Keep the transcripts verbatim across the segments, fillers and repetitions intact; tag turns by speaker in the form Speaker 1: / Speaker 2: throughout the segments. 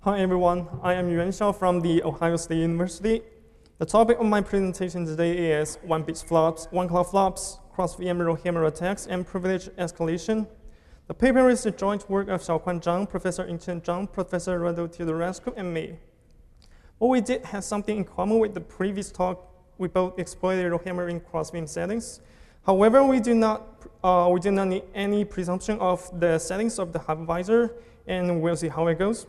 Speaker 1: Hi everyone, I am Yuan Xiao from the Ohio State University. The topic of my presentation today is one-bit flops, one-cloud flops, cross-V M Rowhammer attacks, and privilege escalation. The paper is the joint work of Xiaoquan Zhang, Professor Yingchen Zhang, Professor Radu Teodorescu, and me. What we did has something in common with the previous talk. We both exploited Rowhammer in cross-V M settings. However, we do not uh, we do not need any presumption of the settings of the hypervisor, and we'll see how it goes.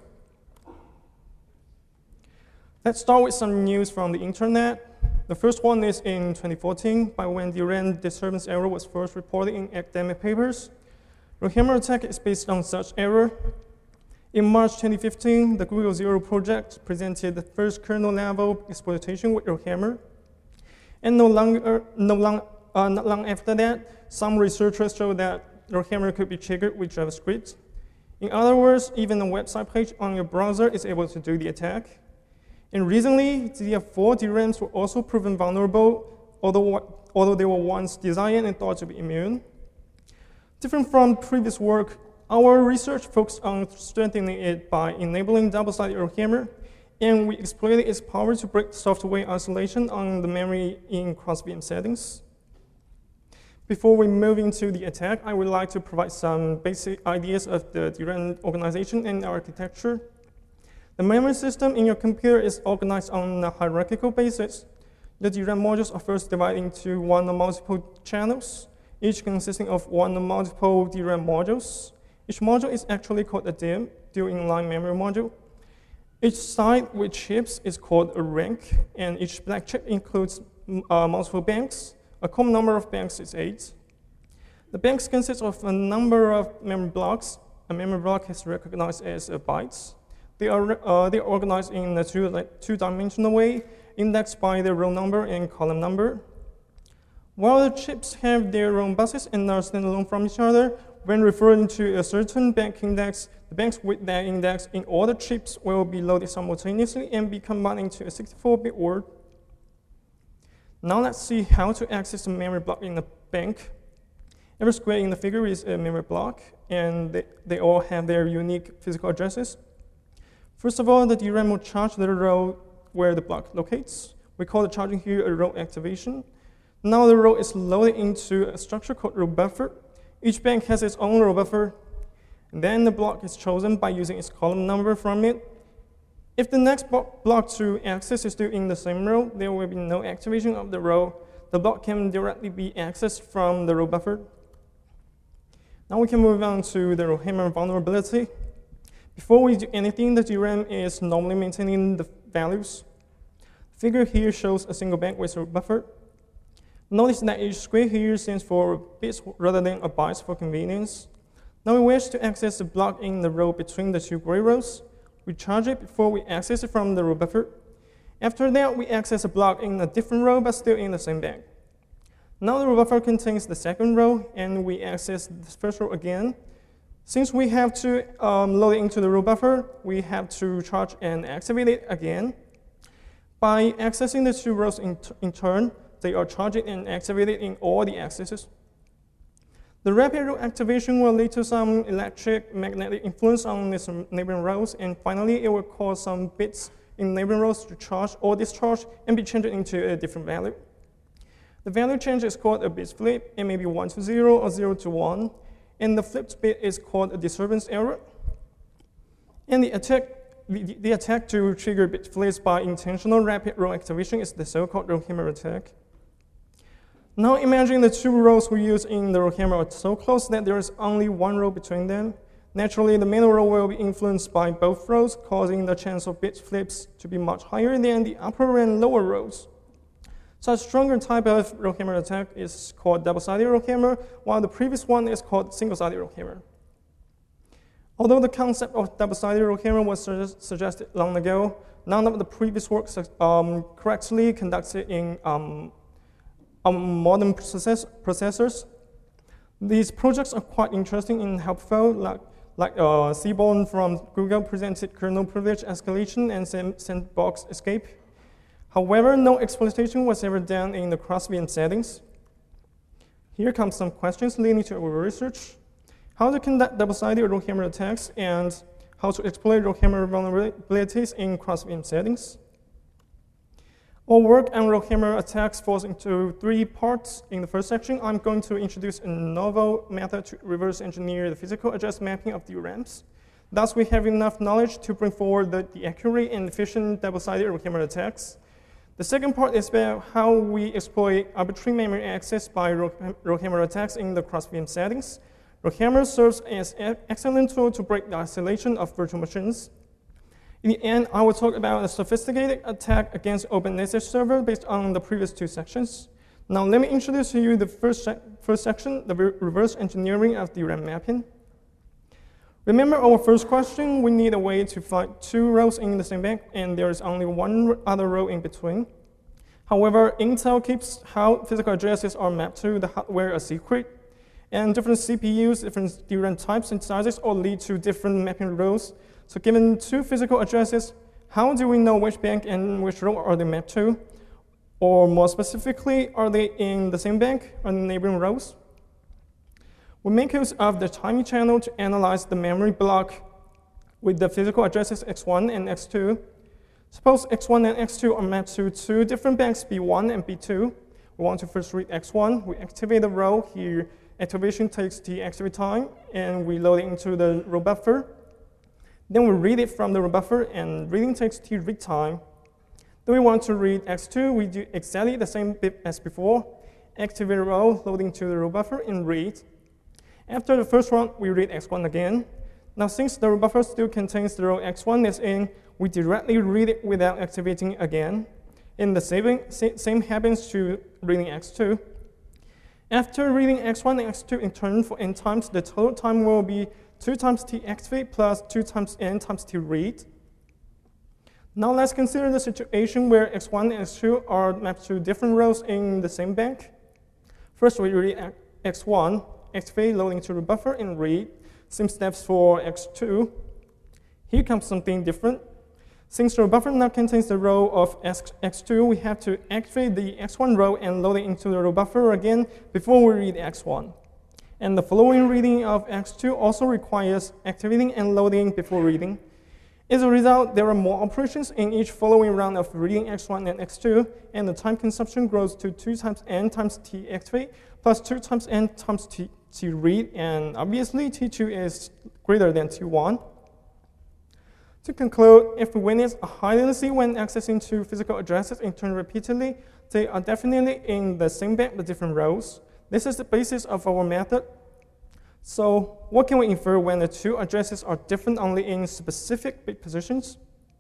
Speaker 1: Let's start with some news from the internet. The first one is in twenty fourteen, by when the random disturbance error was first reported in academic papers. Rowhammer attack is based on such error. In March twenty fifteen, the Google Zero project presented the first kernel-level exploitation with Rowhammer. And no longer, no long, uh, not long after that, some researchers showed that Rowhammer could be triggered with JavaScript. In other words, even a website page on your browser is able to do the attack. And recently, D D R four D RAMs were also proven vulnerable, although, although they were once designed and thought to be immune. Different from previous work, our research focused on strengthening it by enabling double-sided Rowhammer, and we exploited its power to break software isolation on the memory in cross-V M settings. Before we move into the attack, I would like to provide some basic ideas of the D RAM organization and architecture. The memory system in your computer is organized on a hierarchical basis. The D RAM modules are first divided into one or multiple channels, each consisting of one or multiple D RAM modules. Each module is actually called a D I M, dual inline memory module. Each side with chips is called a rank, and each black chip includes uh, multiple banks. A common number of banks is eight. The banks consist of a number of memory blocks. A memory block is recognized as a bytes. They are, uh, they are organized in a two, like, two-dimensional way, indexed by their row number and column number. While the chips have their own buses and are standalone from each other, when referring to a certain bank index, the banks with that index in all the chips will be loaded simultaneously and be combined into a sixty-four bit word. Now let's see how to access a memory block in a bank. Every square in the figure is a memory block, and they, they all have their unique physical addresses. First of all, the D RAM will charge the row where the block locates. We call the charging here a row activation. Now the row is loaded into a structure called row buffer. Each bank has its own row buffer. And then the block is chosen by using its column number from it. If the next block to access is still in the same row, there will be no activation of the row. The block can directly be accessed from the row buffer. Now we can move on to the Rowhammer vulnerability. Before we do anything, the D RAM is normally maintaining the values. The figure here shows a single bank with a buffer. Notice that each square here stands for bits rather than a bytes for convenience. Now we wish to access the block in the row between the two gray rows. We charge it before we access it from the row buffer. After that, we access a block in a different row but still in the same bank. Now the row buffer contains the second row, and we access the first row again. Since we have to um, load it into the row buffer, we have to charge and activate it again. By accessing the two rows in, in turn, they are charged and activated in all the accesses. The rapid row activation will lead to some electric magnetic influence on these neighboring rows, and finally it will cause some bits in neighboring rows to charge or discharge and be changed into a different value. The value change is called a bit flip. It may be one to zero or zero to one. And the flipped bit is called a disturbance error. And the attack, the, the attack to trigger bit flips by intentional rapid row activation is the so-called Rowhammer attack. Now imagine the two rows we use in the Rowhammer are so close that there is only one row between them. Naturally, the middle row will be influenced by both rows, causing the chance of bit flips to be much higher than the upper and lower rows. So a stronger type of Rowhammer attack is called double-sided Rowhammer, while the previous one is called single-sided Rowhammer. Although the concept of double-sided Rowhammer was su suggested long ago, none of the previous work um, correctly conducted in um, um, modern process processors. These projects are quite interesting and helpful, like, like uh, Seaborn from Google presented kernel privilege escalation and sandbox escape. However, no exploitation was ever done in the cross-V M settings. Here comes some questions leading to our research. How to conduct double-sided Rowhammer attacks, and how to exploit Rockhammer vulnerabilities in cross-V M settings. Our work on Rockhammer attacks falls into three parts. In the first section, I'm going to introduce a novel method to reverse engineer the physical address mapping of D RAMs. Thus, we have enough knowledge to bring forward the, the accurate and efficient double-sided Rockhammer attacks. The second part is about how we exploit arbitrary memory access by Rockhammer attacks in the cross-V M settings. Rockhammer serves as an excellent tool to break the isolation of virtual machines. In the end, I will talk about a sophisticated attack against OpenSSH server based on the previous two sections. Now, let me introduce to you the first, se first section, the re reverse engineering of D RAM mapping. Remember our first question, we need a way to find two rows in the same bank, and there is only one other row in between. However, Intel keeps how physical addresses are mapped to the hardware a secret, and different C P Us, different D RAM types and sizes all lead to different mapping rows. So given two physical addresses, how do we know which bank and which row are they mapped to? Or more specifically, are they in the same bank or neighboring rows? We make use of the timing channel to analyze the memory block with the physical addresses x one and x two. Suppose x one and x two are mapped to two different banks, B one and B two. We want to first read x one. We activate the row here. Activation takes the activate time, and we load it into the row buffer. Then we read it from the row buffer, and reading takes t read time. Then we want to read x two. We do exactly the same bit as before. Activate the row, loading to the row buffer, and read. After the first run, we read x one again. Now, since the row buffer still contains the row x one is in, we directly read it without activating again. And the same, same happens to reading x two. After reading x one and x two in turn for n times, the total time will be two times t activate plus two times n times t read. Now let's consider the situation where x one and x two are mapped to different rows in the same bank. First, we read x one, activate, loading to the buffer, and read. Same steps for x two. Here comes something different. Since the buffer now contains the row of x two, we have to activate the x one row and load it into the row buffer again before we read x one. And the following reading of x two also requires activating and loading before reading. As a result, there are more operations in each following round of reading x one and x two, and the time consumption grows to two times n times t activate plus two times n times t, t read, and obviously t two is greater than t one. To conclude, if we witness a high latency when accessing two physical addresses in turn repeatedly, they are definitely in the same bank but different rows. This is the basis of our method. So what can we infer when the two addresses are different only in specific bit positions?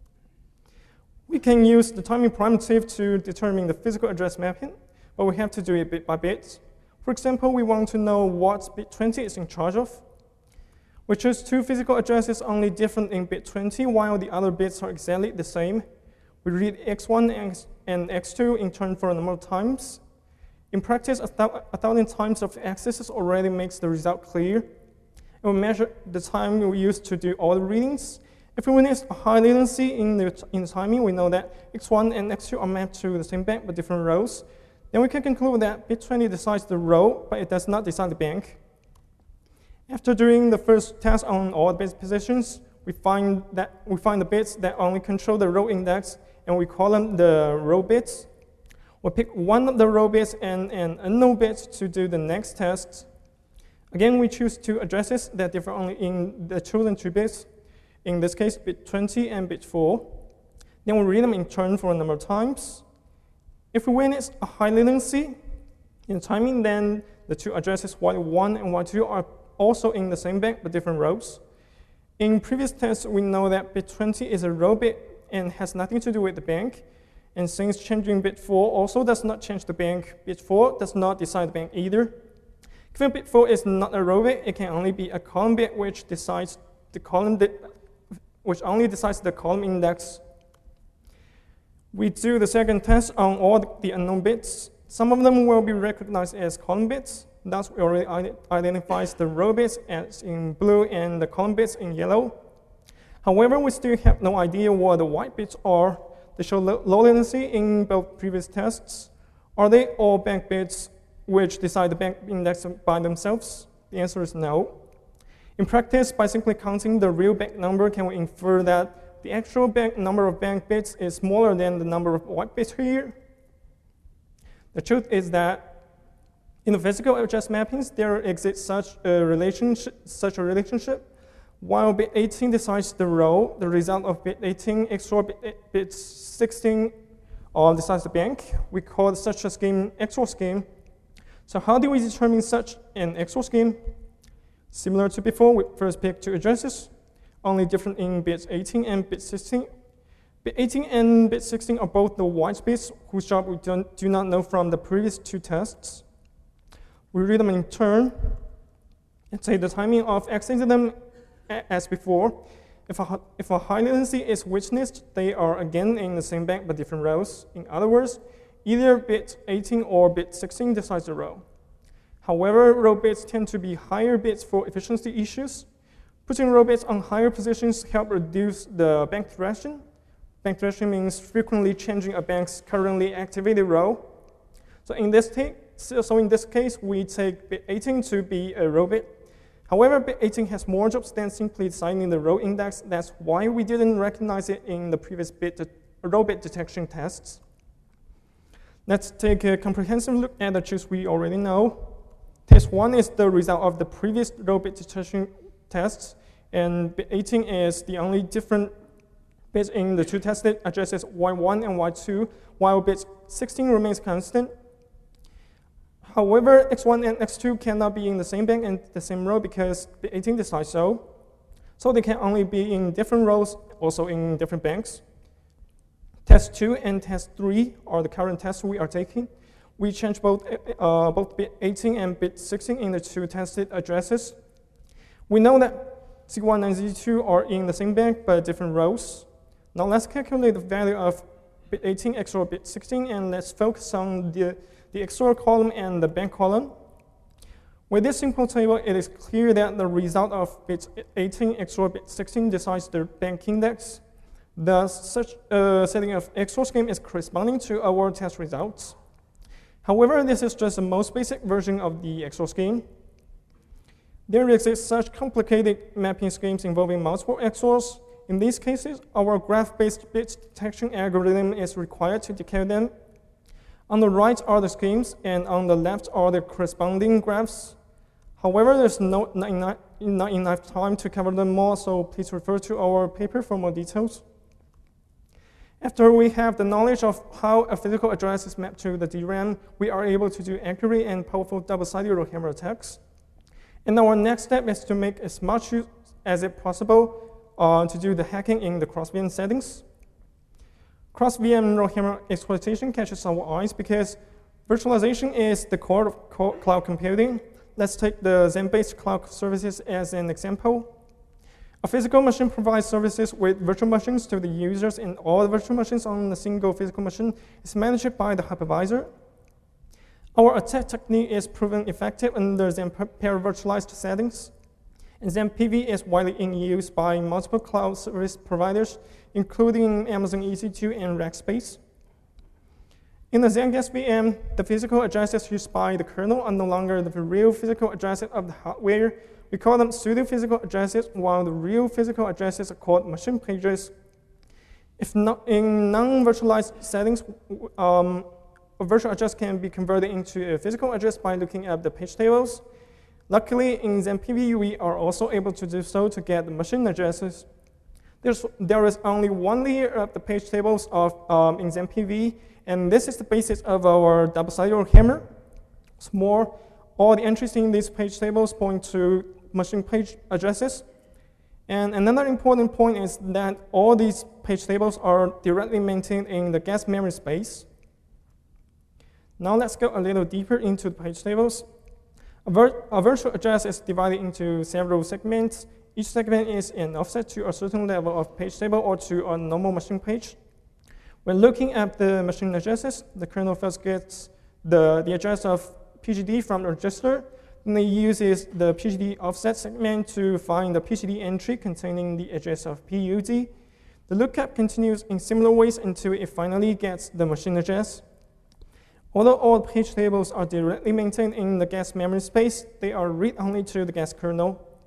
Speaker 1: We can use the timing primitive to determine the physical address mapping, but we have to do it bit by bit. For example, we want to know what bit twenty is in charge of. We choose two physical addresses only different in bit twenty, while the other bits are exactly the same. We read x one and x two in turn for a number of times. In practice, a, th a thousand times of accesses already makes the result clear. And we measure the time we use to do all the readings. If we witness a high latency in the, in the timing, we know that x one and x two are mapped to the same bank but different rows. Then we can conclude that bit twenty decides the row, but it does not decide the bank. After doing the first test on all bit positions, we find that we find the bits that only control the row index, and we call them the row bits. We pick one of the row bits and an unknown bit to do the next test. Again, we choose two addresses that differ only in the chosen two bits. In this case, bit twenty and bit four. Then we read them in turn for a number of times. If we witness a high latency in timing, then the two addresses y one and y two are also in the same bank but different rows. In previous tests, we know that bit twenty is a row bit and has nothing to do with the bank. And since changing bit four also does not change the bank, bit four does not decide the bank either. Given bit four is not a row bit, it can only be a column bit which decides the column which only decides the column index. We do the second test on all the unknown bits. Some of them will be recognized as column bits. Thus, we already identifies the row bits as in blue and the column bits in yellow. However, we still have no idea what the white bits are. They show low latency in both previous tests. Are they all bank bits which decide the bank index by themselves? The answer is no. In practice, by simply counting the real bank number, can we infer that the actual bank number of bank bits is smaller than the number of white bits here? The truth is that in the physical address mappings, there exists such a relationship, such a relationship. While bit eighteen decides the row, the result of bit eighteen X O R bit, bit sixteen uh, decides the bank. We call such a scheme X O R scheme. So how do we determine such an X O R scheme? Similar to before, we first pick two addresses, only different in bits eighteen and bit sixteen. Bit eighteen and bit sixteen are both the white bits whose job we don't, do not know from the previous two tests. We read them in turn and say the timing of accessing them as before. If a, if a high latency is witnessed, they are again in the same bank but different rows. In other words, either bit eighteen or bit sixteen decides the row. However, row bits tend to be higher bits for efficiency issues. Putting row bits on higher positions help reduce the bank thrashing. Bank thrashing means frequently changing a bank's currently activated row. So in this, so in this case, we take bit eighteen to be a row bit. However, bit eighteen has more jobs than simply designing the row index. That's why we didn't recognize it in the previous bit row bit detection tests. Let's take a comprehensive look at the truths we already know. Test one is the result of the previous row bit detection tests, and bit eighteen is the only different bit in the two tested addresses Y one and Y two, while bit sixteen remains constant. However, X one and X two cannot be in the same bank and the same row because bit eighteen decides so. So they can only be in different rows, also in different banks. Test two and test three are the current tests we are taking. We change both, uh, both bit eighteen and bit sixteen in the two tested addresses. We know that Z one and Z two are in the same bank but different rows. Now let's calculate the value of bit eighteen X O R bit sixteen, and let's focus on the, the X O R column and the bank column. With this simple table, it is clear that the result of bit eighteen X O R bit sixteen decides the bank index. Thus, such a setting of X O R scheme is corresponding to our test results. However, this is just the most basic version of the X O R scheme. There exist such complicated mapping schemes involving multiple X O Rs. In these cases, our graph-based bit detection algorithm is required to decode them. On the right are the schemes, and on the left are the corresponding graphs. However, there's no, not, enough, not enough time to cover them all, so please refer to our paper for more details. After we have the knowledge of how a physical address is mapped to the D RAM, we are able to do accurate and powerful double-sided Rohammer attacks. And our next step is to make as much use as it possible uh, to do the hacking in the cross-V M settings. Cross-V M Rohammer exploitation catches our eyes because virtualization is the core of cloud computing. Let's take the Xen-based cloud services as an example. A physical machine provides services with virtual machines to the users, and all the virtual machines on a single physical machine is managed by the hypervisor. Our attack technique is proven effective under Xen para-virtualized settings. And Xen P V is widely in use by multiple cloud service providers, including Amazon E C two and Rackspace. In the XenGuest V M, the physical addresses used by the kernel are no longer the real physical addresses of the hardware. We call them pseudo-physical addresses, while the real physical addresses are called machine pages. If not in non-virtualized settings, um, a virtual address can be converted into a physical address by looking at the page tables. Luckily, in Xen P V, we are also able to do so to get the machine addresses. There's, there is only one layer of the page tables of, um, in Xen P V, and this is the basis of our double-sided Rohammer. What's more, all the entries in these page tables point to machine page addresses. And another important point is that all these page tables are directly maintained in the guest memory space. Now let's go a little deeper into the page tables. A, vir a virtual address is divided into several segments. Each segment is an offset to a certain level of page table or to a normal machine page. When looking at the machine addresses, the kernel first gets the, the address of P G D from the register. Then it uses the P G D offset segment to find the P G D entry containing the address of P U D. The lookup continues in similar ways until it finally gets the machine address. Although all page tables are directly maintained in the guest memory space, they are read-only to the guest kernel.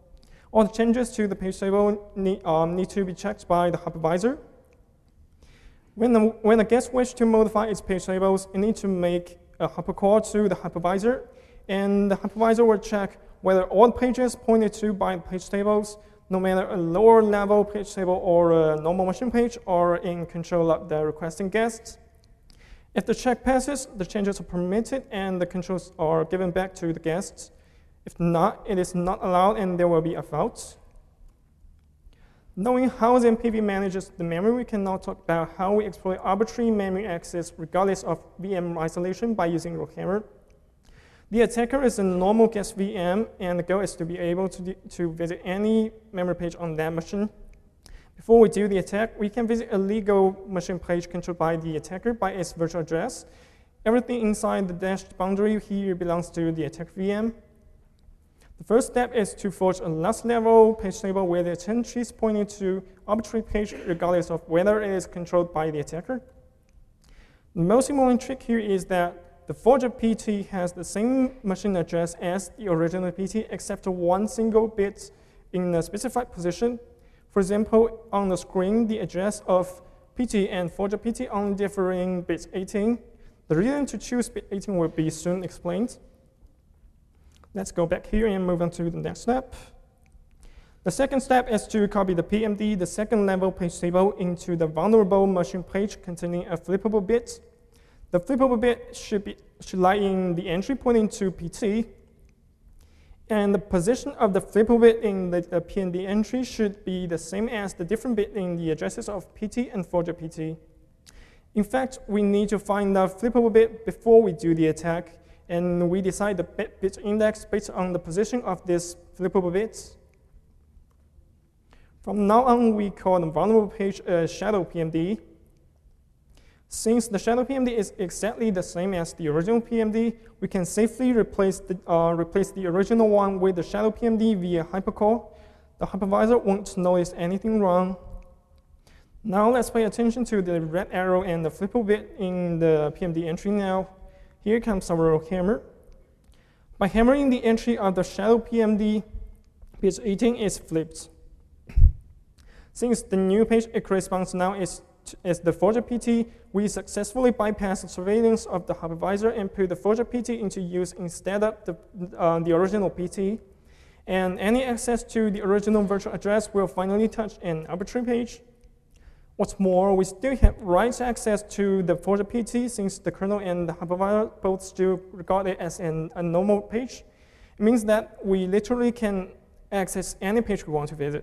Speaker 1: All the changes to the page table need, um, need to be checked by the hypervisor. When the, when a guest wishes to modify its page tables, it needs to make a hypercall to the hypervisor, and the hypervisor will check whether all the pages pointed to by the page tables, no matter a lower level page table or a normal machine page, are in control of the requesting guests. If the check passes, the changes are permitted and the controls are given back to the guests. If not, it is not allowed and there will be a fault. Knowing how Z M P V manages the memory, we can now talk about how we exploit arbitrary memory access regardless of V M isolation by using Rockhammer. The attacker is a normal guest V M, and the goal is to be able to, to visit any memory page on that machine. Before we do the attack, we can visit a legal machine page controlled by the attacker by its virtual address. Everything inside the dashed boundary here belongs to the attacker V M. The first step is to forge a last level page table where the entry is pointing to arbitrary page regardless of whether it is controlled by the attacker. The most important trick here is that the forger P T has the same machine address as the original P T except one single bit in a specified position. For example, on the screen, the address of P T and forger P T only differing bit eighteen. The reason to choose bit eighteen will be soon explained. Let's go back here and move on to the next step. The second step is to copy the P M D, the second level page table, into the vulnerable machine page containing a flippable bit. The flippable bit should, be, should lie in the entry pointing to P T, and the position of the flippable bit in the, the P M D entry should be the same as the different bit in the addresses of P T and forger P T. In fact, we need to find the flippable bit before we do the attack, and we decide the bit, bit index based on the position of these flippable bits. From now on, we call the vulnerable page a shadow P M D. Since the shadow P M D is exactly the same as the original P M D, we can safely replace the, uh, replace the original one with the shadow P M D via hypercall. The hypervisor won't notice anything wrong. Now let's pay attention to the red arrow and the flippable bit in the P M D entry now. Here comes our hammer. By hammering the entry of the shadow P M D, page eighteen is flipped. Since the new page it corresponds now is as the forger P T, we successfully bypass the surveillance of the hypervisor and put the forger P T into use instead of the, uh, the original P T. And any access to the original virtual address will finally touch an arbitrary page. What's more, we still have write access to the forger P T since the kernel and the hypervisor both still regard it as an, a normal page. It means that we literally can access any page we want to visit.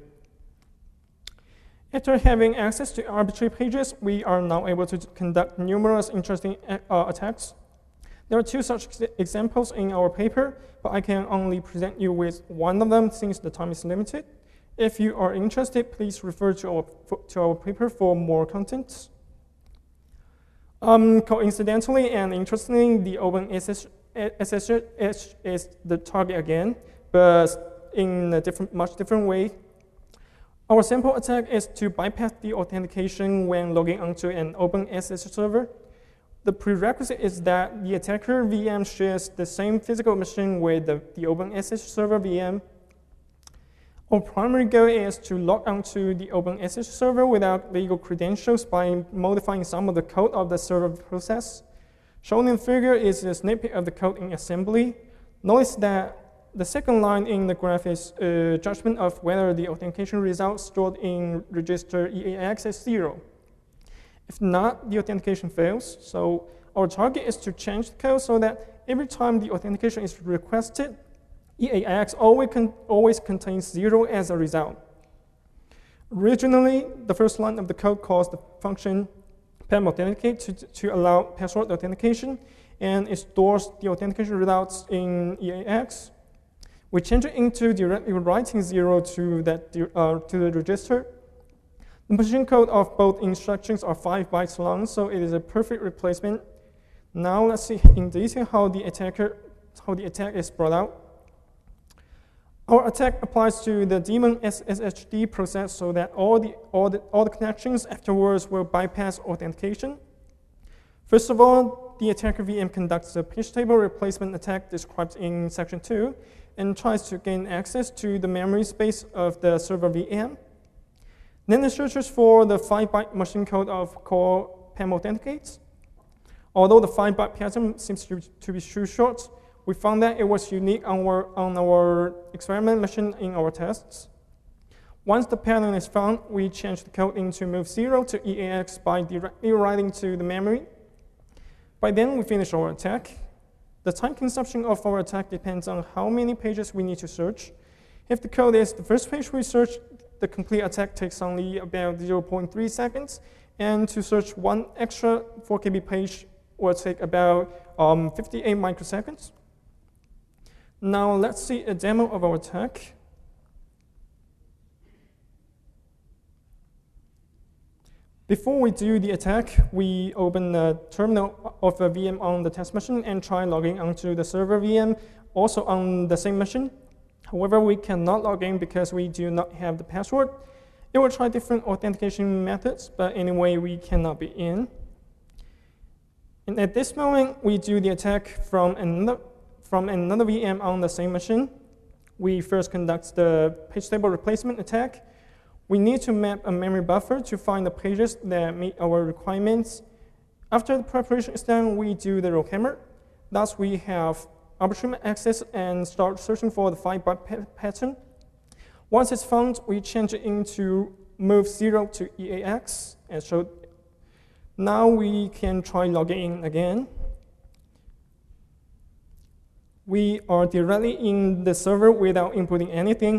Speaker 1: After having access to arbitrary pages, we are now able to conduct numerous interesting uh, attacks. There are two such ex examples in our paper, but I can only present you with one of them since the time is limited. If you are interested, please refer to our, to our paper for more content. Um, coincidentally and interestingly, the OpenSSH is the target again, but in a different, much different way. Our sample attack is to bypass the authentication when logging onto an OpenSSH server. The prerequisite is that the attacker V M shares the same physical machine with the, the OpenSSH server V M. Our primary goal is to log onto the OpenSSH server without legal credentials by modifying some of the code of the server process. Shown in the figure is a snippet of the code in assembly. Notice that the second line in the graph is a judgment of whether the authentication result stored in register E A X is zero. If not, the authentication fails. So our target is to change the code so that every time the authentication is requested, E A X always, con always contains zero as a result. Originally, the first line of the code calls the function PAM-authenticate to, to allow password authentication, and it stores the authentication results in E A X. We change it into directly writing zero to, that, uh, to the register. The machine code of both instructions are five bytes long, so it is a perfect replacement. Now let's see in detail how the attacker, how the attack is brought out. Our attack applies to the daemon S S H D process so that all the, all, the, all the connections afterwards will bypass authentication. First of all, the attacker V M conducts a page table replacement attack described in section two. and tries to gain access to the memory space of the server V M. Then it searches for the five byte machine code of core P A M authenticates. Although the five byte pattern seems to, to be too short, we found that it was unique on our, on our experiment machine in our tests. Once the pattern is found, we change the code into move zero to E A X by directly writing to the memory. By then, we finish our attack. The time consumption of our attack depends on how many pages we need to search. If the code is the first page we search, the complete attack takes only about zero point three seconds, and to search one extra four K B page will take about um, fifty-eight microseconds. Now let's see a demo of our attack. Before we do the attack, we open the terminal of a V M on the test machine and try logging onto the server V M, also on the same machine. However, we cannot log in because we do not have the password. It will try different authentication methods, but anyway, we cannot be in. And at this moment, we do the attack from another, from another V M on the same machine. We first conduct the page table replacement attack. We need to map a memory buffer to find the pages that meet our requirements. After the preparation is done, we do the rollhammer. Thus, we have arbitrary access and start searching for the five byte pattern. Once it's found, we change it into move zero to E A X. And so now we can try logging in again. We are directly in the server without inputting anything.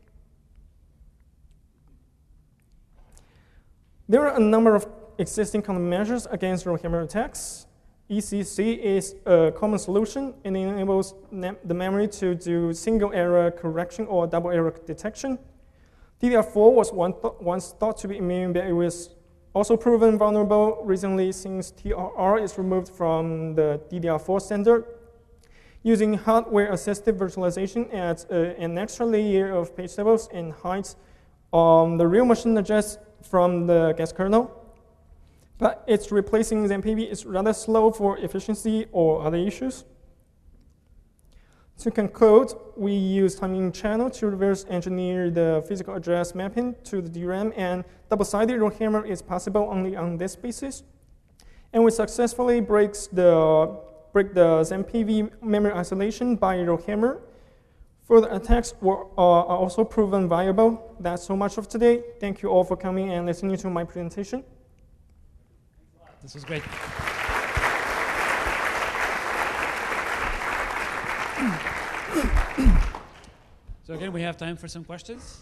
Speaker 1: There are a number of existing countermeasures against rollhammer attacks. E C C is a common solution and enables the memory to do single error correction or double error detection. D D R four was one th once thought to be immune, but it was also proven vulnerable recently since T R R is removed from the D D R four standard. Using hardware-assisted virtualization adds uh, an extra layer of page tables and hides um, the real machine address from the guest kernel. But it's replacing ZamPV is rather slow for efficiency or other issues. To conclude, we use timing channel to reverse engineer the physical address mapping to the D RAM, and double-sided rollhammer is possible only on this basis. And we successfully breaks the, break the ZamPV memory isolation by rollhammer. Further attacks were, uh, are also proven viable. That's so much of today. Thank you all for coming and listening to my presentation.
Speaker 2: This was great. So again, we have time for some questions.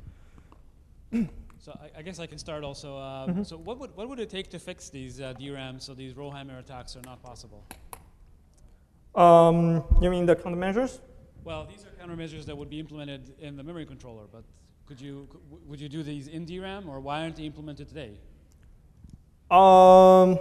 Speaker 2: So I, I guess I can start also. Uh, mm-hmm. So what would, what would it take to fix these uh, D RAMs so these rollhammer attacks are not possible?
Speaker 1: Um, you mean the countermeasures?
Speaker 2: Well, these are countermeasures that would be implemented in the memory controller, but could you, could, would you do these in D RAM, or why aren't they implemented today?
Speaker 1: Um,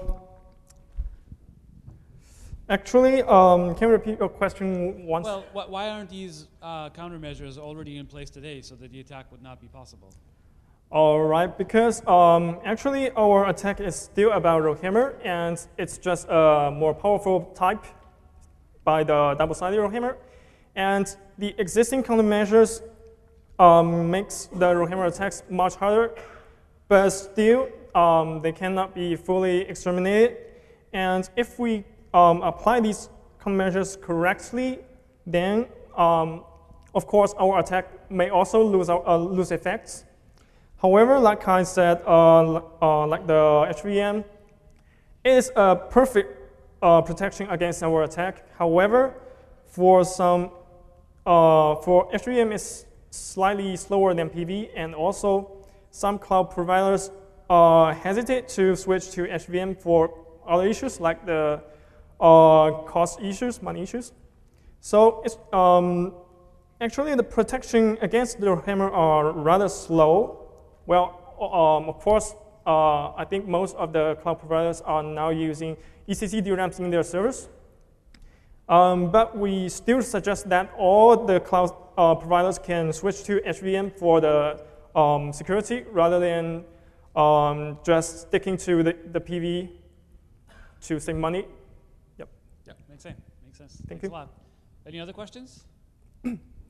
Speaker 1: actually, um, can you repeat your question once?
Speaker 2: Well, wh why aren't these uh, countermeasures already in place today so that the attack would not be possible?
Speaker 1: All right, because um, actually our attack is still about rollhammer, and it's just a more powerful type by the double-sided rollhammer. And the existing countermeasures um, makes the rollhammer attacks much harder, but still um, they cannot be fully exterminated. And if we um, apply these countermeasures correctly, then um, of course our attack may also lose our, uh, lose effects. However, like I said, uh, uh, like the H V M is a perfect uh, protection against our attack. However, for some Uh, for H V M is slightly slower than P V, and also some cloud providers uh, hesitate to switch to H V M for other issues like the uh, cost issues, money issues. So it's um, actually the protection against the rollhammer are rather slow. Well, um, of course, uh, I think most of the cloud providers are now using E C C D RAMs in their servers. Um, but we still suggest that all the cloud uh, providers can switch to H V M for the um, security rather than um, just sticking to the, the P V to save money. Yep.
Speaker 2: Yeah, makes sense. Makes sense.
Speaker 1: Thank
Speaker 2: Thanks
Speaker 1: you.
Speaker 2: a lot. Any other questions?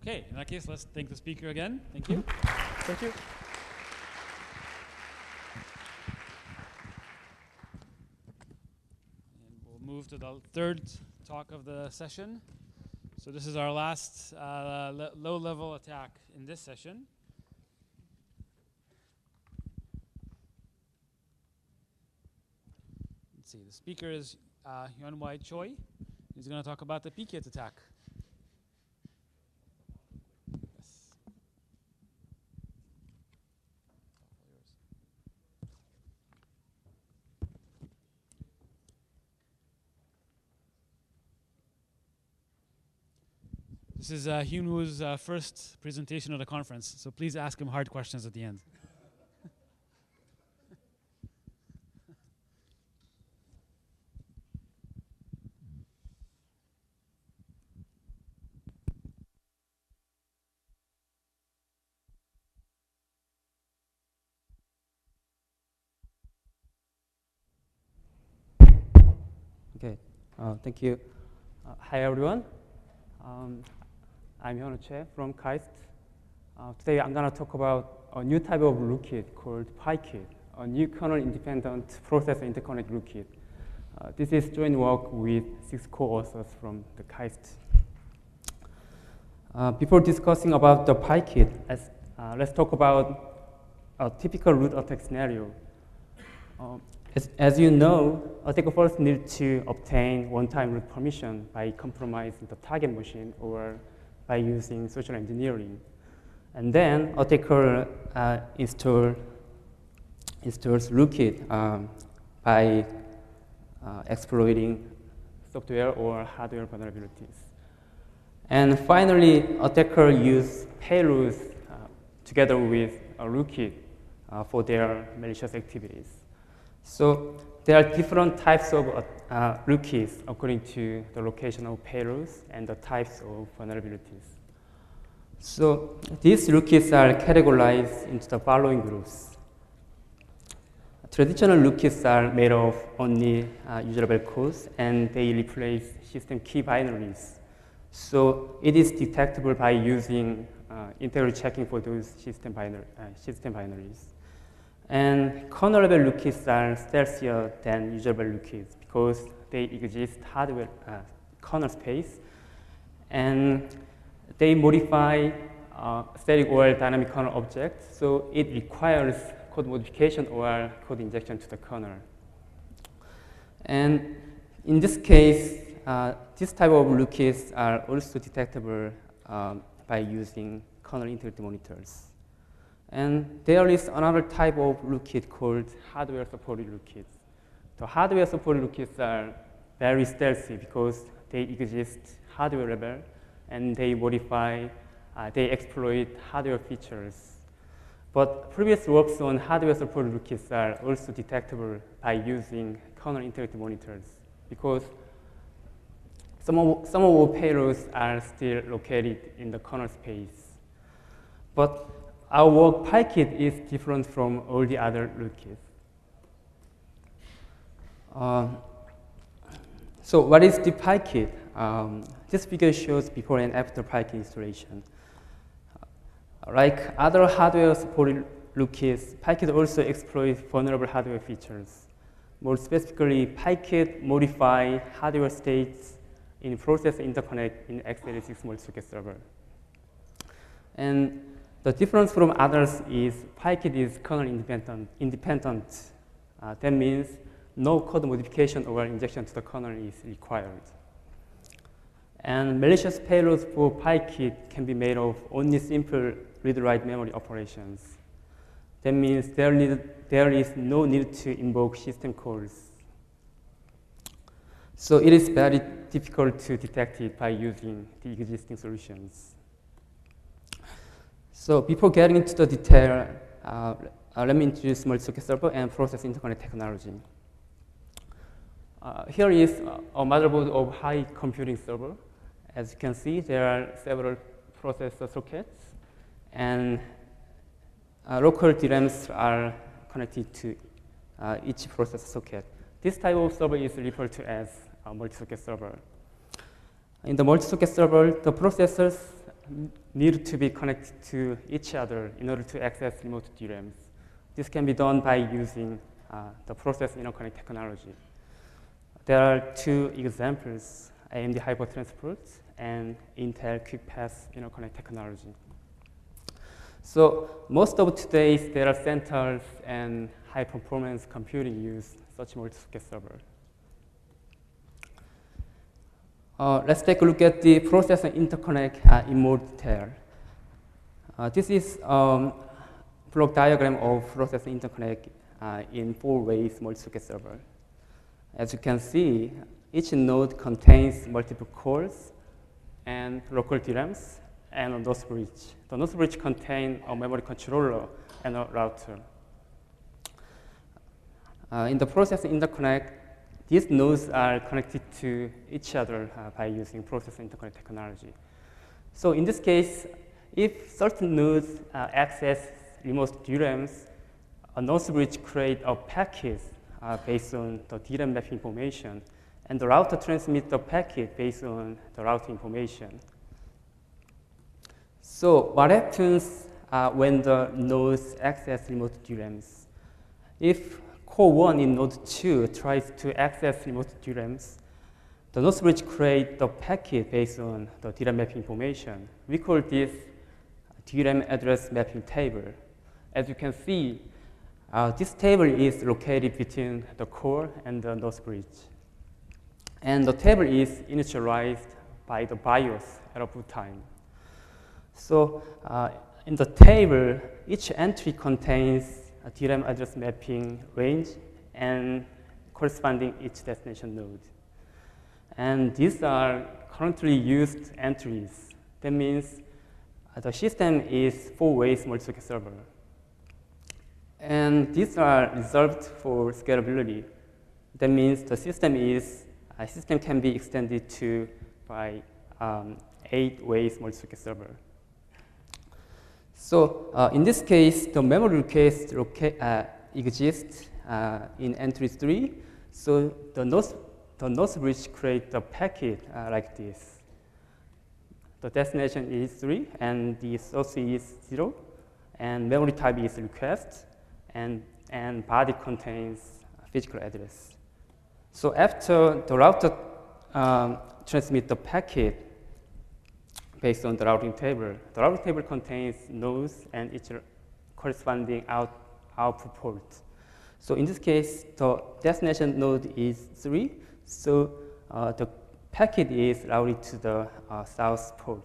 Speaker 2: Okay, in that case, let's thank the speaker again. Thank you.
Speaker 1: Thank you.
Speaker 2: And we'll move to the third talk of the session. So this is our last uh, le low-level attack in this session. Let's see, the speaker is uh, Hyun-Wai Choi. He's going to talk about the P KIT attack. Yes. This is uh, Hyun-Woo's uh, first presentation at a conference, so please ask him hard questions at the end.
Speaker 3: Okay, uh, thank you. Uh, hi, everyone. Um, I'm Hyun-Woo Choi from KAIST. Uh, today, I'm going to talk about a new type of rootkit called PyKit, a new kernel-independent processor interconnect rootkit. Uh, this is joint work with six co-authors from the KAIST. Uh, before discussing about the PyKit, let's, uh, let's talk about a typical root attack scenario. Uh, As, as you know, attacker first needs to obtain one-time root permission by compromising the target machine or by using social engineering. And then attacker uh, install, installs rootkit um, by uh, exploiting software or hardware vulnerabilities. And finally, attacker use payloads uh, together with a rootkit uh, for their malicious activities. So there are different types of uh, rootkits according to the location of payloads and the types of vulnerabilities. So these rootkits are categorized into the following groups. Traditional rootkits are made of only uh, usable codes, and they replace system key binaries. So it is detectable by using uh, integrity checking for those system, binary, uh, system binaries. And kernel-level rootkits are stealthier than usable rootkits because they exist hardware uh, kernel space, and they modify uh, static or dynamic kernel objects, so it requires code modification or code injection to the kernel. And in this case, uh, this type of rootkits are also detectable um, by using kernel integrity monitors. And there is another type of rootkit called hardware-supported rootkits. The hardware-supported rootkits are very stealthy because they exist hardware level, and they modify, uh, they exploit hardware features. But previous works on hardware-supported rootkits are also detectable by using kernel integrity monitors because some of, some of our payloads are still located in the kernel space. But our work PyKit is different from all the other rootkits. Um, so what is the PyKit? Um, this figure shows before and after PyKit installation. Uh, like other hardware-supported rootkits, PyKit also exploits vulnerable hardware features. More specifically, PyKit modify hardware states in processor interconnect in x eighty-six multi-socket server. And the difference from others is PyKit is kernel independent. independent. Uh, that means no code modification or injection to the kernel is required. And malicious payloads for PyKit can be made of only simple read-write memory operations. That means there, need, there is no need to invoke system calls. So it is very difficult to detect it by using the existing solutions. So before getting into the detail, uh, uh, let me introduce multi-socket server and process interconnect technology. Uh, here is a motherboard of high computing server. As you can see, there are several processor sockets, and uh, local D RAMs are connected to uh, each processor socket. This type of server is referred to as a multi-socket server. In the multi-socket server, the processors need to be connected to each other in order to access remote D RAMs. This can be done by using uh, the process interconnect technology. There are two examples, A M D HyperTransport and Intel QuickPath interconnect technology. So most of today's data centers and high-performance computing use such multi-socket server. Uh, let's take a look at the process and interconnect uh, in more detail. Uh, this is a um, block diagram of process and interconnect uh, in four ways multi-socket server. As you can see, each node contains multiple cores and local D RAMs and a NOS bridge. The NOS bridge contains a memory controller and a router. Uh, in the process interconnect, these nodes are connected to each other uh, by using process interconnect technology. So in this case, if certain nodes uh, access remote D RAMs, a NOS bridge creates a packet uh, based on the D RAM map information, and the router transmits the packet based on the routing information. So what happens uh, when the nodes access remote D RAMs? If core one in node two tries to access remote D RAMs, the NOS bridge creates the packet based on the D RAM mapping information. We call this D RAM address mapping table. As you can see, uh, this table is located between the core and the NOS bridge. And the table is initialized by the BIOS at a boot time. So uh, in the table, each entry contains a D RAM address mapping range and corresponding each destination node. And these are currently used entries. That means uh, the system is four ways multi-socket server. And these are reserved for scalability. That means the system is a system can be extended to by um, eight ways multi-socket server. So uh, in this case, the memory request uh, exists uh, in entry three. So the NOS, the NOS bridge creates a packet uh, like this. The destination is three, and the source is zero, and memory type is request, and, and body contains physical address. So after the router um, transmits the packet based on the routing table, the routing table contains nodes and its corresponding out, output port. So in this case, the destination node is three, so uh, the packet is routed to the uh, south port.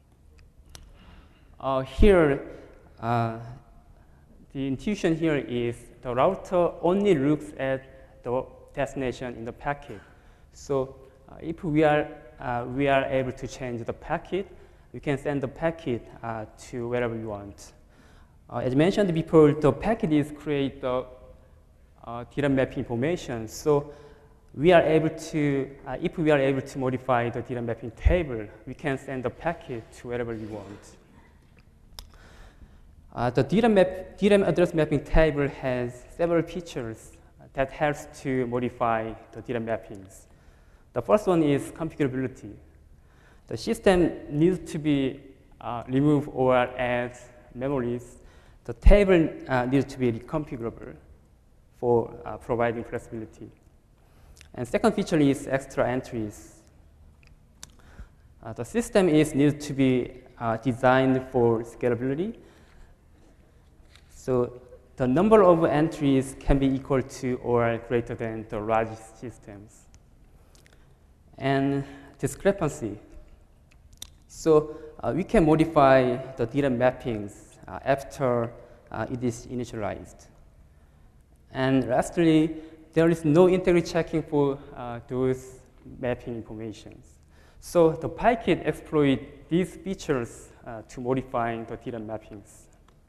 Speaker 3: Uh, here, uh, the intuition here is the router only looks at the destination in the packet. So uh, if we are, uh, we are able to change the packet, we can send the packet uh, to wherever we want. Uh, as mentioned before, the packet is create the uh, D RAM mapping information. So we are able to, uh, if we are able to modify the D RAM mapping table, we can send the packet to wherever we want. Uh, the D RAM, map, D RAM address mapping table has several features that helps to modify the D RAM mappings. The first one is configurability. The system needs to be uh, remove or add memories. The table uh, needs to be reconfigurable for uh, providing flexibility. And second feature is extra entries. Uh, the system is needs to be uh, designed for scalability. So the number of entries can be equal to or greater than the large systems. And discrepancy. So uh, we can modify the D RAM mappings uh, after uh, it is initialized. And lastly, there is no integrity checking for uh, those mapping informations. So the PyKit exploits these features uh, to modify the D RAM mappings.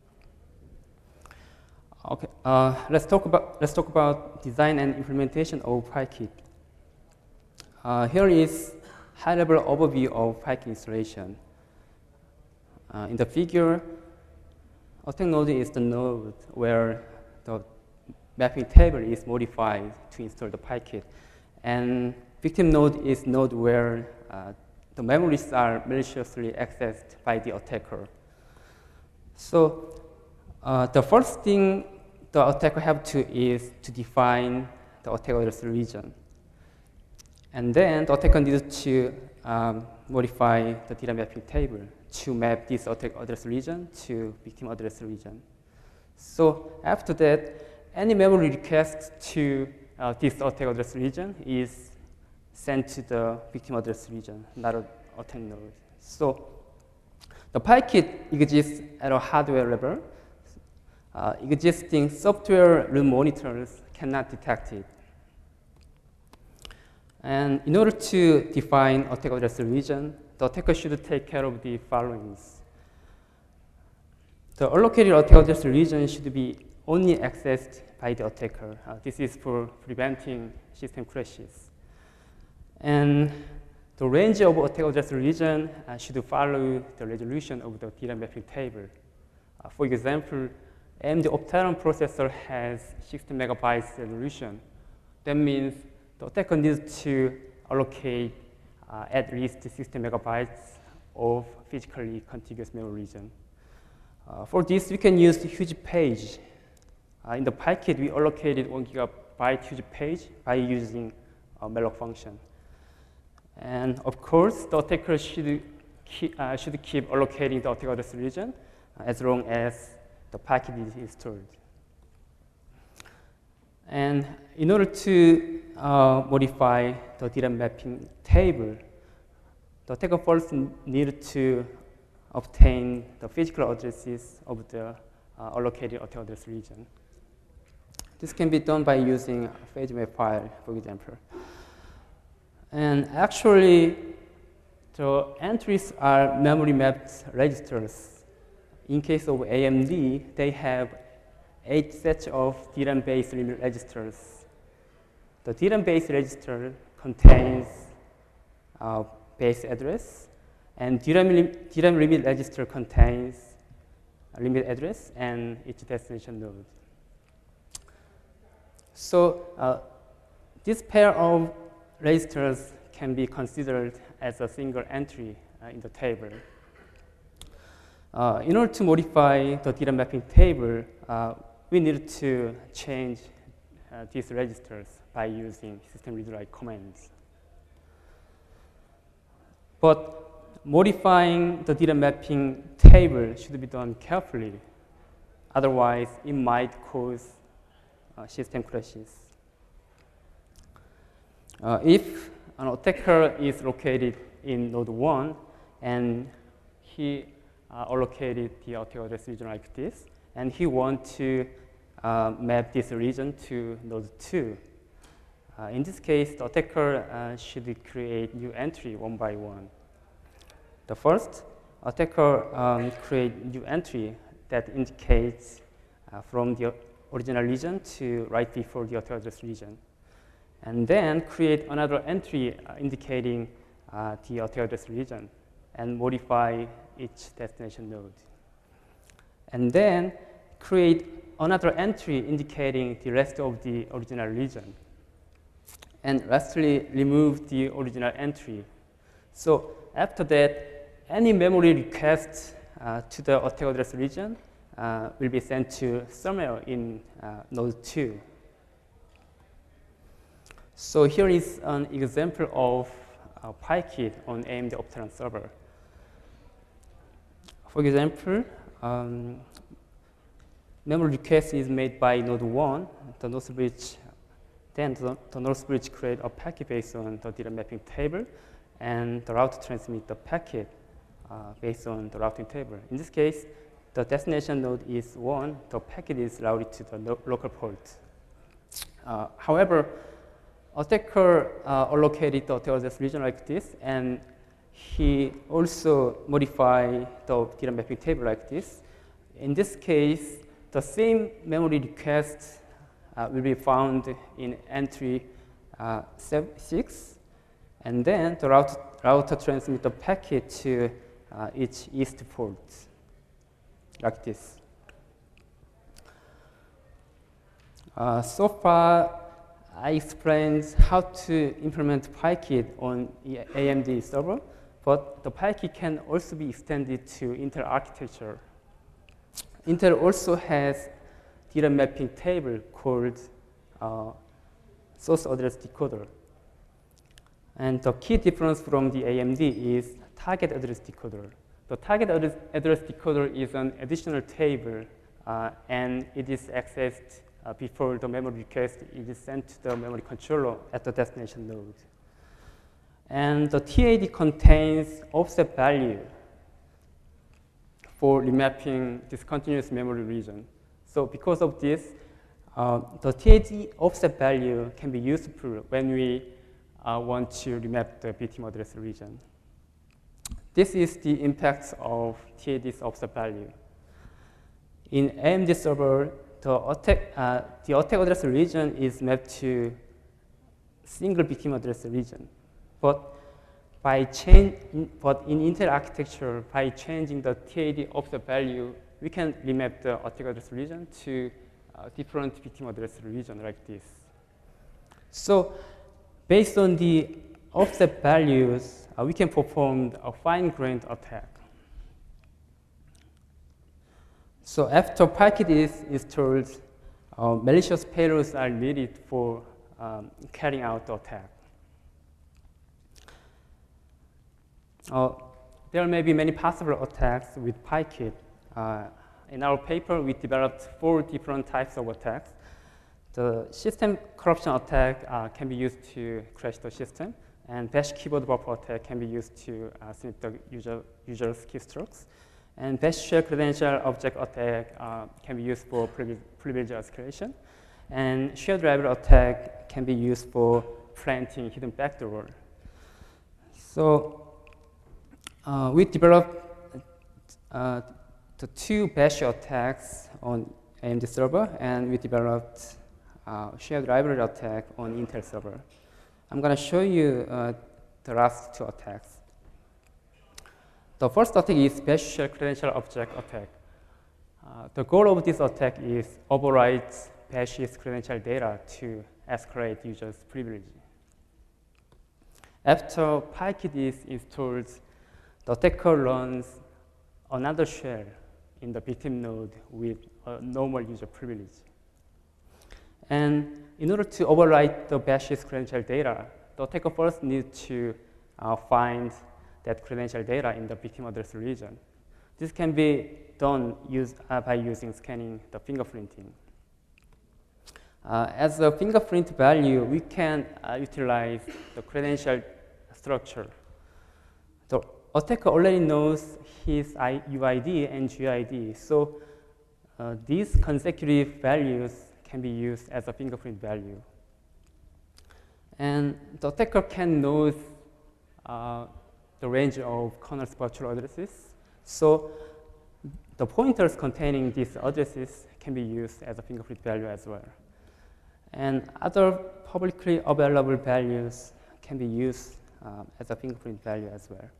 Speaker 3: Okay, uh, let's talk about let's talk about design and implementation of PyKit. Uh, here is high-level overview of PyKit installation. Uh, in the figure, attack node is the node where the mapping table is modified to install the PyKit, and victim node is node where uh, the memories are maliciously accessed by the attacker. So uh, the first thing the attacker have to is to define the attack address region. And then the attacker needs to um, modify the D RAM mapping table to map this attack address region to victim address region. So after that, any memory request to uh, this attack address region is sent to the victim address region, not an attack node. So the PyKit exists at a hardware level. Uh, existing software room monitors cannot detect it. And in order to define attack address region, the attacker should take care of the following. The allocated attack address region should be only accessed by the attacker. Uh, this is for preventing system crashes. And the range of attack address region uh, should follow the resolution of the D RAM mapping table. Uh, for example, A M D Opteron processor has sixty megabytes resolution. That means the attacker needs to allocate uh, at least sixty megabytes of physically contiguous memory region. Uh, for this, we can use the huge page. Uh, in the PyKit, we allocated one gigabyte huge page by using a malloc function. And of course, the attacker should keep, uh, should keep allocating the attack address region uh, as long as the PyKit is installed. And in order to uh, modify the D RAM mapping table, the attacker first needed to obtain the physical addresses of the uh, allocated attack address region. This can be done by using a phase map file, for example. And actually, the entries are memory mapped registers. In case of A M D, they have eight sets of D RAM-based limit registers. The D RAM-based register contains uh, base address, and D RAM, D RAM limit register contains a limit address and its destination node. So uh, this pair of registers can be considered as a single entry uh, in the table. Uh, in order to modify the D RAM mapping table, uh, we need to change uh, these registers by using system read write commands. But modifying the D RAM mapping table should be done carefully. Otherwise, it might cause uh, system crashes. Uh, if an attacker is located in node one and he uh, allocated the attack address region like this, and he wants to uh, map this region to node two. Uh, in this case, the attacker uh, should create new entry one by one. The first, attacker um, create new entry that indicates uh, from the original region to right before the attack address region. And then create another entry uh, indicating uh, the attack address region and modify each destination node. And then create another entry indicating the rest of the original region. And lastly, remove the original entry. So after that, any memory request uh, to the attack address region uh, will be sent to somewhere in uh, node two. So here is an example of a PyKit on A M D Opteron server. For example, um, memory request is made by node one. The North Bridge, then the, the North Bridge create a packet based on the D RAM mapping table, and the router transmit the packet uh, based on the routing table. In this case, the destination node is one. The packet is routed to the lo local port. Uh, however, attacker uh, allocated the attack address region like this, and he also modified the D RAM mapping table like this. In this case, the same memory request uh, will be found in entry uh, six, and then the router, router transmits the packet to uh, each east port, like this. Uh, so far, I explained how to implement PyKit on A M D server. but the PyKit can also be extended to Intel architecture. Intel also has D RAM mapping table called uh, source address decoder. And the key difference from the A M D is target address decoder. The target address, address decoder is an additional table, uh, and it is accessed uh, before the memory request is sent to the memory controller at the destination node. And the T A D contains offset value for remapping discontinuous memory region. So because of this, uh, the T A D offset value can be useful when we uh, want to remap the victim address region. This is the impact of T A D's offset value. In A M D server, the attack, uh, the attack address region is mapped to single victim address region. But by change, but in Intel architecture, by changing the T A D offset value, we can remap the attack address region to uh, different victim address region like this. So, based on the offset values, uh, we can perform a fine-grained attack. So after PyKit is installed, uh, malicious payloads are needed for um, carrying out the attack. Uh, there may be many possible attacks with PyKit. Uh, in our paper, we developed four different types of attacks. The system corruption attack uh, can be used to crash the system, and bash keyboard buffer attack can be used to uh, snip the user, user's keystrokes. And bash shell credential object attack uh, can be used for privilege, privilege escalation. And shell driver attack can be used for planting hidden backdoor. So uh, we developed uh, the two bash attacks on A M D server, and we developed uh, shared library attack on Intel server. I'm going to show you uh, the last two attacks. The first attack is bash shell credential object attack. Uh, the goal of this attack is override bash's credential data to escalate users' privilege. After PyKit is installed, the attacker runs another shell in the victim node with a normal user privilege. And in order to override the bash's credential data, the attacker first needs to uh, find that credential data in the victim address region. This can be done use, uh, by using scanning the fingerprinting. Uh, as a fingerprint value, we can uh, utilize the credential structure. The attacker already knows his U I D and G I D, so uh, these consecutive values can be used as a fingerprint value. And the attacker can know uh, the range of kernel's virtual addresses. So the pointers containing these addresses can be used as a fingerprint value as well. And other publicly available values can be used uh, as a fingerprint value as well.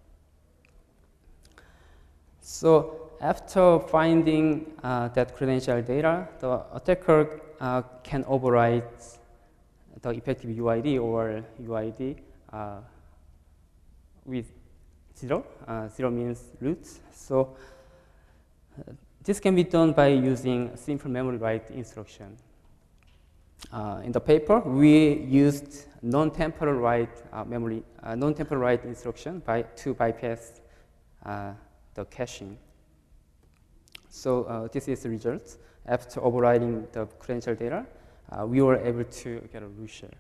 Speaker 3: So after finding uh, that credential data, the attacker uh, can override the effective U I D or U I D uh, with zero. Uh, zero means root. So uh, this can be done by using simple memory write instruction. Uh, in the paper, we used non-temporal write uh, memory, uh, non-temporal write instruction by to bypass uh, the caching. So uh, this is the result. After overriding the credential data, uh, we were able to get a root shell.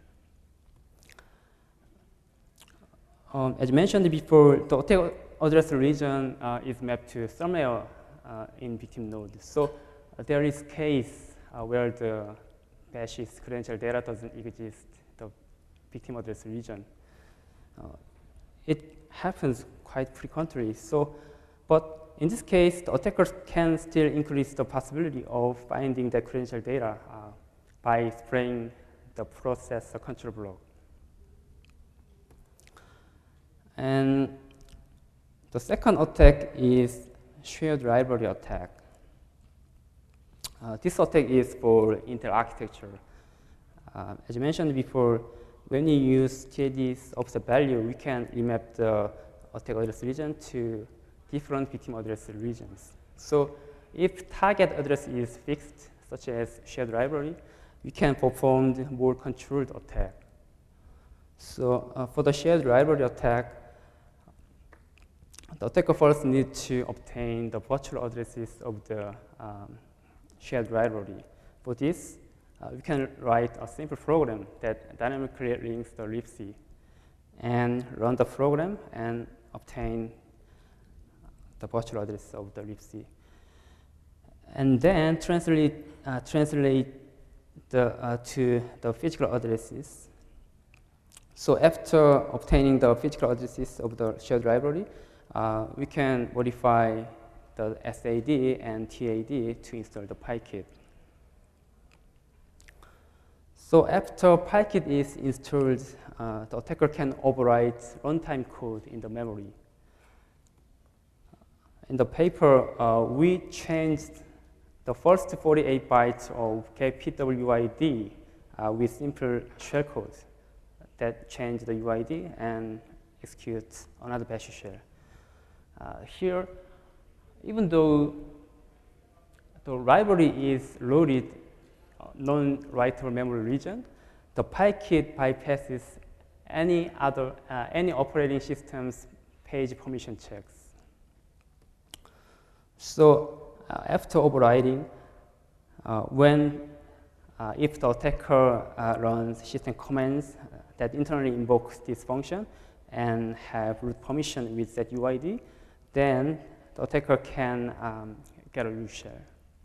Speaker 3: Um, as mentioned before, the attack address region uh, is mapped to somewhere uh, in victim node. So uh, there is case uh, where the bash's credential data doesn't exist, the victim address region. Uh, it happens quite frequently. So, but in this case, the attackers can still increase the possibility of finding the credential data uh, by spraying the processor control block. And the second attack is shared library attack. Uh, this attack is for Intel architecture. Uh, as mentioned before, when you use T A D's offset value, we can remap the attack address region to different victim address regions. So if target address is fixed, such as shared library, we can perform the more controlled attack. So uh, for the shared library attack, the attacker first needs to obtain the virtual addresses of the um, shared library. For this, uh, we can write a simple program that dynamically links the libc and run the program and obtain the virtual address of the libc. And then translate, uh, translate the, uh, to the physical addresses. So after obtaining the physical addresses of the shared library, uh, we can modify the S A D and T A D to install the PyKit. So after PyKit is installed, uh, the attacker can overwrite runtime code in the memory. In the paper, uh, we changed the first forty-eight bytes of get P W I D uh, with simple shellcode that change the U I D and execute another bash shell. Uh, here, even though the library is loaded uh, non-writable memory region, the PyKit bypasses any other uh, any operating system's page permission checks. So uh, after overriding, uh, when uh, if the attacker uh, runs system commands uh, that internally invokes this function and have root permission with that U I D, then the attacker can um, get a root shell.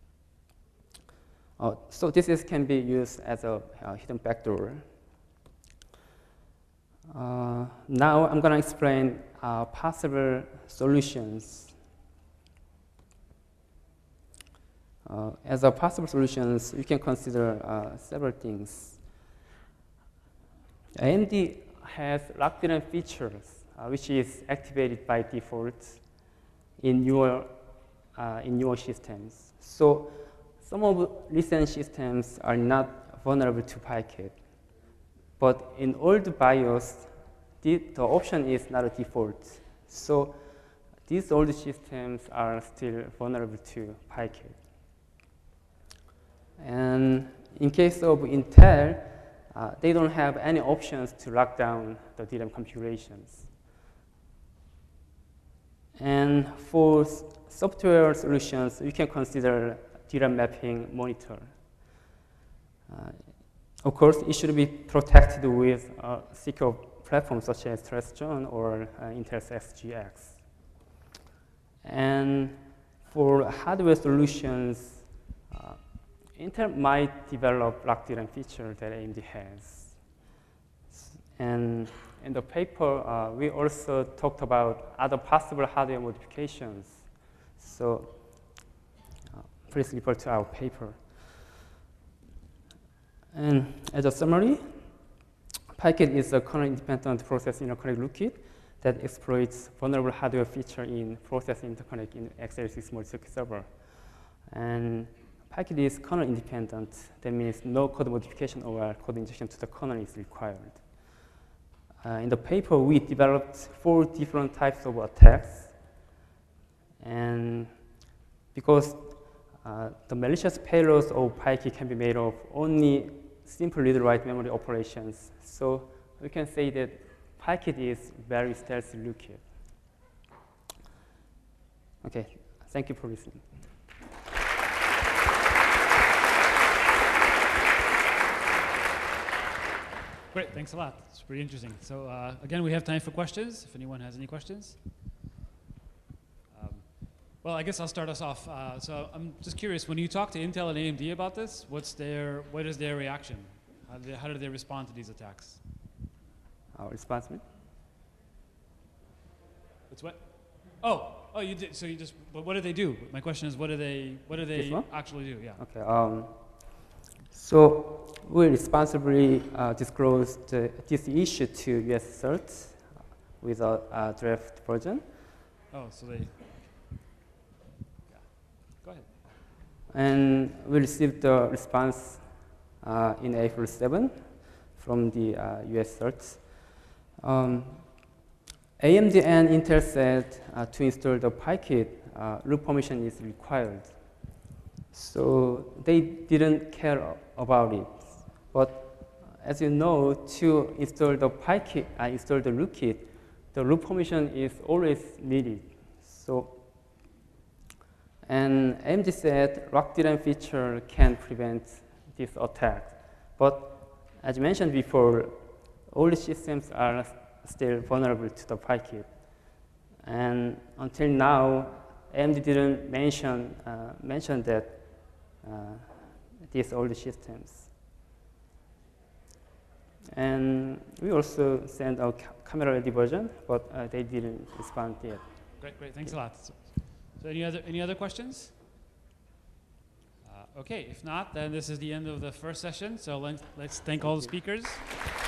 Speaker 3: Uh, so this is, can be used as a uh, hidden backdoor. Uh, now I'm going to explain uh, possible solutions. Uh, as a possible solutions, you can consider uh, several things. A M D has locked-in features, uh, which is activated by default in your uh, in your systems. So some of recent systems are not vulnerable to PyKit, but in old BIOS, the, the option is not a default. So these old systems are still vulnerable to PyKit. And in case of Intel, uh, they don't have any options to lock down the D RAM configurations. And for software solutions, you can consider D RAM mapping monitor. Uh, of course, it should be protected with a secure platform such as Trustzone or uh, Intel's X G X. And for hardware solutions, uh, Intel might develop locked D RAM feature that A M D has. And in the paper, uh, we also talked about other possible hardware modifications. So uh, please refer to our paper. And as a summary, PyKit is a kernel-independent process interconnect rootkit that exploits vulnerable hardware feature in process interconnect in x eighty-six multi-circuit server. And PyKit is kernel independent. That means no code modification or code injection to the kernel is required. Uh, in the paper, we developed four different types of attacks. And because uh, the malicious payloads of PyKit can be made of only simple read-write memory operations, so we can say that PyKit is very stealthy rootkit. Okay, thank you for listening.
Speaker 2: Great, thanks a lot. It's pretty interesting. So uh, again, we have time for questions, if anyone has any questions. Um, well, I guess I'll start us off. Uh, so I'm just curious, when you talk to Intel and A M D about this, what's their, what is their reaction? How do they, how do they respond to these attacks?
Speaker 3: Our response?
Speaker 2: What's what? Oh, oh, you did, so you just, but what do they do? My question is, what do they, what do they actually do? Yeah.
Speaker 3: Okay. Um, so we responsibly uh, disclose the, this issue to U S CERT with a, a draft version.
Speaker 2: Oh, so they, yeah. Go ahead.
Speaker 3: And we received the response uh, in April seventh from the uh, U S CERT. Um, A M D and Intel said uh, to install the PyKit, uh, root permission is required. So they didn't care about it. But as you know, to install the PyKit, I uh, install the rootkit, the root permission is always needed. So, and A M D said lock D RAM feature can prevent this attack. But as mentioned before, all the systems are still vulnerable to the PyKit. And until now, A M D didn't mention, uh, mention that uh, these old systems. And we also sent a ca camera-ready version, but uh, they didn't respond yet.
Speaker 2: Great, great, thanks a lot. So, so any other any other questions? Uh, okay, if not, then this is the end of the first session. So let, let's thank all the speakers.